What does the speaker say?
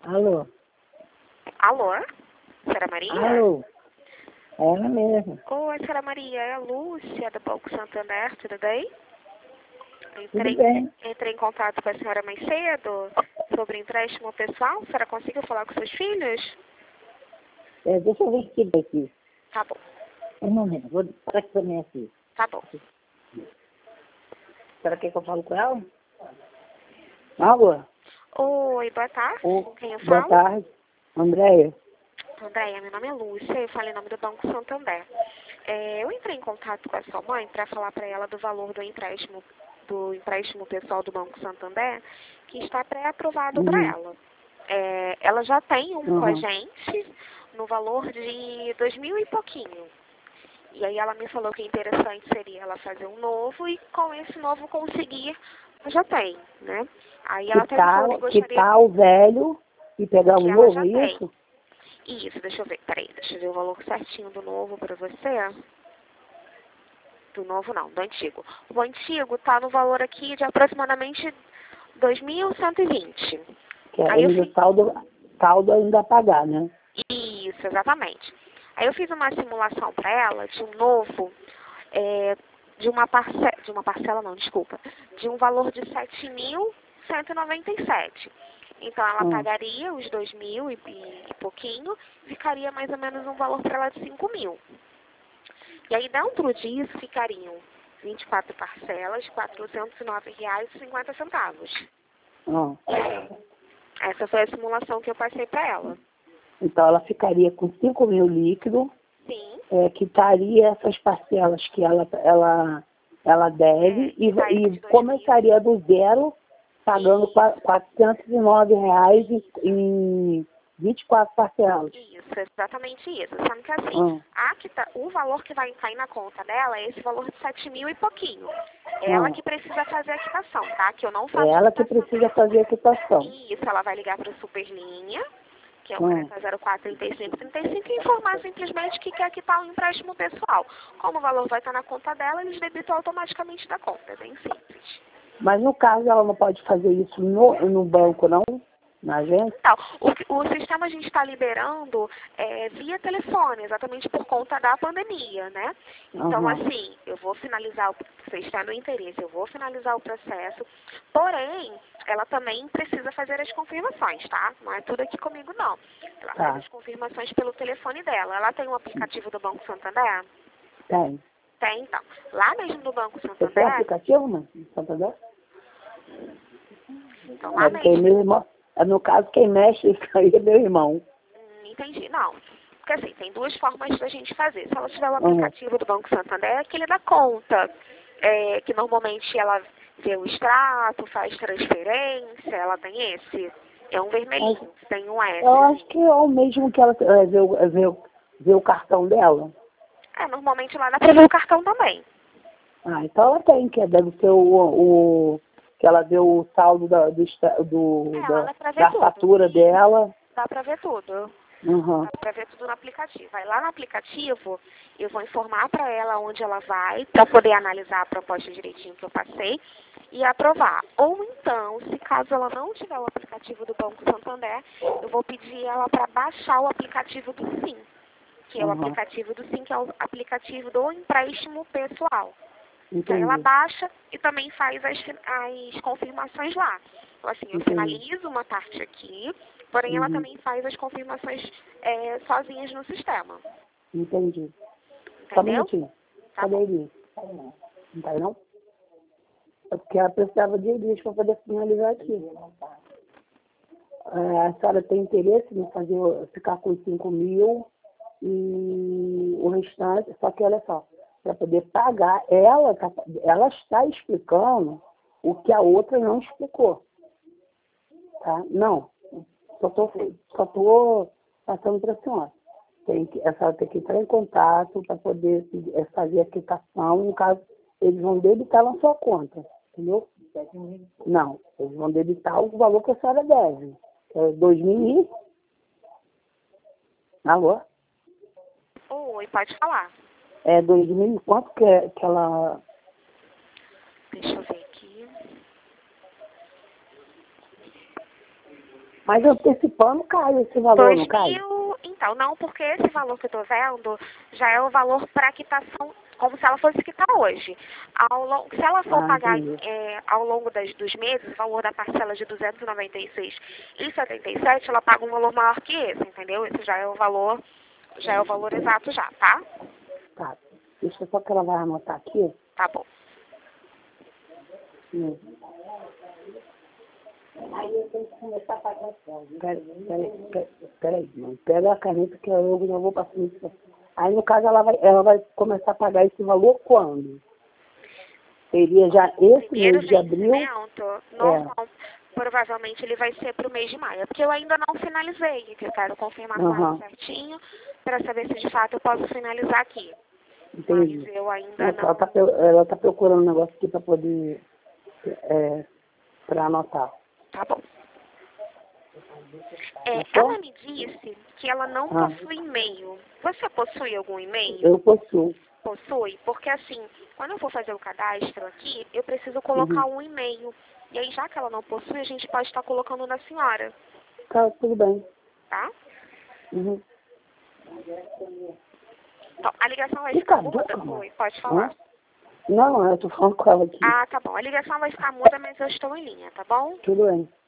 Alô? Alô? Senhora Maria? Alô? É ela mesmo. Oi, senhora Maria, é a Lúcia do Banco Santander, tudo bem? Tudo bem. Entrei em contato com a senhora mais cedo sobre empréstimo pessoal. A senhora conseguiu falar com seus filhos? Deixa eu ver aqui daqui. Tá bom, Um momento, vou para aqui também aqui. tá bom. Será que eu falo com ela? Alô? Oi, boa tarde. Quem eu Boa falo? tarde. Andréia? Andréia, meu nome é Lúcia, eu falo em nome do Banco Santander. Eu entrei em contato com a sua mãe para falar para ela do valor do empréstimo pessoal do Banco Santander, que está pré-aprovado para ela. Ela já tem um com a gente no valor de 2.000 e pouquinho. E aí ela me falou que interessante seria ela fazer um novo e com esse novo conseguir, já tem, né? Aí ela até me falou que gostaria Quitar o velho e pegar que o ela novo, já é tem. isso? Isso, deixa eu ver, peraí, deixa eu ver o valor certinho do novo para você. Do novo não, do antigo. O antigo tá no valor aqui de aproximadamente 2.120. Que é Aí eu ainda fiz... saldo ainda a pagar, né? Isso, exatamente. Aí eu fiz uma simulação para ela de um novo, de uma parcela não, desculpa, de um valor de 7.197. Então ela pagaria os 2.000 e pouquinho, ficaria mais ou menos um valor para ela de 5.000. E aí dentro disso ficariam 24 parcelas de R$ 409,50. Essa foi a simulação que eu passei para ela. Então ela ficaria com 5.000 líquido. Sim. Quitaria essas parcelas que ela deve e começaria do zero, pagando R$ 409 em 24 parcelas. Isso, exatamente isso. Sabe que assim, o valor que vai cair na conta dela é esse valor de 7.000 e pouquinho. Ela que precisa fazer a quitação, tá? Que eu não faço ela que precisa fazer a quitação. Isso, ela vai ligar para o Superlinha, que é o 4004-3535, e informar simplesmente que quer quitar o empréstimo pessoal. Como o valor vai estar na conta dela, eles debitam automaticamente da conta. É bem simples. Mas no caso ela não pode fazer isso no banco, não? Na agência? Então, o sistema a gente está liberando via telefone, exatamente por conta da pandemia, né? Então, assim, eu vou finalizar, você está no interesse, eu vou finalizar o processo, porém, ela também precisa fazer as confirmações, tá? Não é tudo aqui comigo, não. Ela faz as confirmações pelo telefone dela. Ela tem um aplicativo do Banco Santander? Tem. Tem, então. Lá mesmo no Banco Santander... Você tem aplicativo, no Santander? Então, lá mesmo... Meu irmão, no caso, quem mexe isso aí é meu irmão. Entendi, não. Porque assim, tem duas formas da gente fazer. Se ela tiver o aplicativo do Banco Santander, é aquele da conta, que normalmente ela vê o extrato, faz transferência, ela tem esse. É um vermelhinho, tem um S. Eu acho que é o mesmo que ela vê o cartão dela. Normalmente lá dá pra ver o cartão também. Então ela tem, que deve ser que ela vê o saldo da fatura dela. Dá pra ver tudo. Dá pra ver tudo no aplicativo. Aí lá no aplicativo, eu vou informar para ela onde ela vai, para poder analisar a proposta direitinho que eu passei e aprovar. Ou então, se caso ela não tiver o aplicativo do Banco Santander, eu vou pedir ela para baixar o aplicativo do Sim, que é o aplicativo do Sim, que é o aplicativo do empréstimo pessoal. Então ela baixa e também faz as confirmações lá. Então, assim, eu finalizo uma parte aqui, porém ela também faz as confirmações sozinhas no sistema. Entendi. Entendeu? Só um minutinho. Cadê ele? Não tá aí, não? É porque ela precisava de dias para poder finalizar aqui. A senhora tem interesse em ficar com 5.000 e o restante, só que olha só, para poder pagar, ela está explicando o que a outra não explicou. Tá? Não, só estou passando para a senhora. A senhora tem que entrar em contato para poder fazer a quitação, no caso, eles vão debitar na sua conta, entendeu? Não, eles vão debitar o valor que a senhora deve, que é 2.000 e... Alô? Oi, pode falar. 2.000 e quanto que ela... Deixa eu ver aqui. Mas antecipando cai esse valor, não cai? 2.000, então, não, porque esse valor que eu estou vendo já é o valor para quitação, como se ela fosse quitar hoje. Se ela for pagar ao longo dos meses, o valor da parcela de 296,77, ela paga um valor maior que esse, entendeu? Esse já é o valor exato já, tá? Tá. Deixa só que ela vai anotar aqui. Tá bom. Aí eu tenho que começar a pagar. Peraí, mãe. Pega a caneta que eu já vou passar isso. Aí, no caso, ela vai começar a pagar esse valor quando? Seria já esse mês de abril? Provavelmente ele vai ser para o mês de maio. Porque eu ainda não finalizei, que eu quero confirmar com ela certinho, para saber se de fato eu posso finalizar aqui. Entendi. Mas eu ainda não. Ela está procurando um negócio aqui para poder, para anotar. Tá bom. Ela me disse que ela não possui e-mail. Você possui algum e-mail? Eu possuo. Possui? Porque assim, quando eu for fazer o cadastro aqui, eu preciso colocar um e-mail. E aí, já que ela não possui, a gente pode estar colocando na senhora. Tá, tudo bem. Tá? Uhum. Então, a ligação vai ficar muda? Oi, pode falar. Não, eu tô falando com ela aqui. Ah, tá bom. A ligação vai ficar muda, mas eu estou em linha, tá bom? Tudo bem.